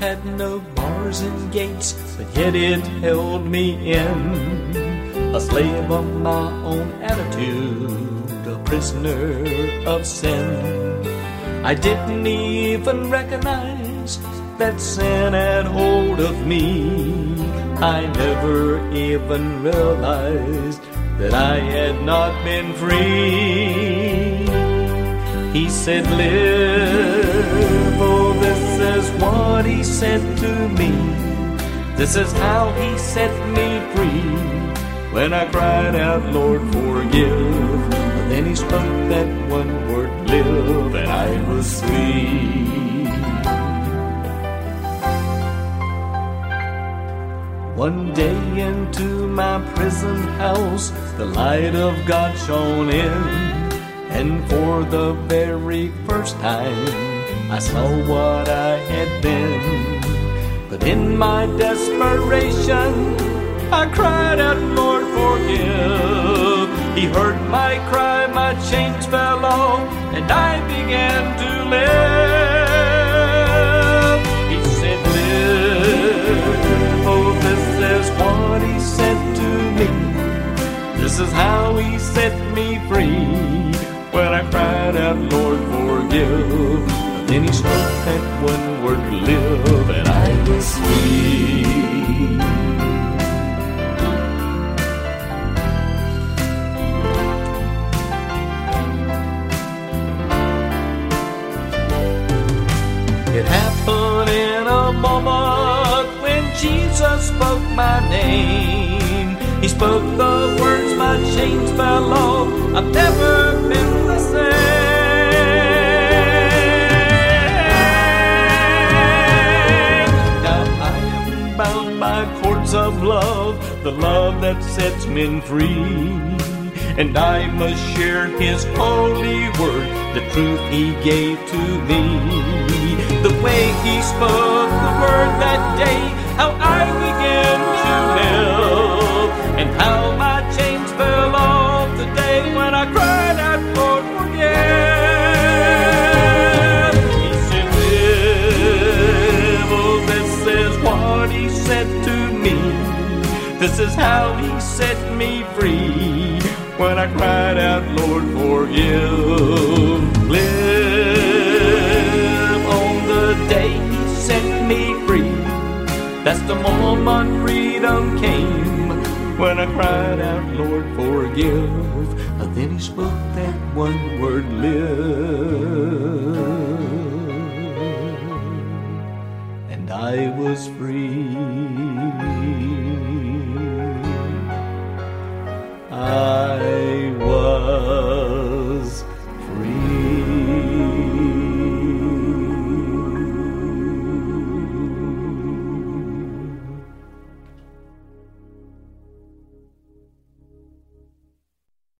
had no bars and gates, but yet it held me in. A slave of my own attitude, a prisoner of sin. I didn't even recognize that sin had hold of me. I never even realized that I had not been free. He said, live, oh, this is what he said to me. This is how he set me free. When I cried out, Lord, forgive, but then he spoke that one word, live, and I was free. One day into my prison house, the light of God shone in. And for the very first time, I saw what I had been. But in my desperation, I cried out, Lord, forgive. He heard my cry, my chains fell off, and I began to live. He said, live, oh, this is what he said to me. This is how he set me free. When I cried out, Lord, forgive, but then he spoke that one word, live, and I was free. It happened in a moment when Jesus spoke my name. He spoke the words, my chains fell off. I've never been the same. Now I am bound by cords of love, the love that sets men free. And I must share his holy word, the truth he gave to me. The way he spoke the word that day, how I began to live, and how my chains fell off the day when I cried out, Lord, forgive. He said, live, oh, this is what he said to me. This is how he set me free. When I cried out, Lord, forgive. Live on the day he set me free. That's the moment freedom came. When I cried out, Lord, forgive. And then he spoke that one word, live. And I was free.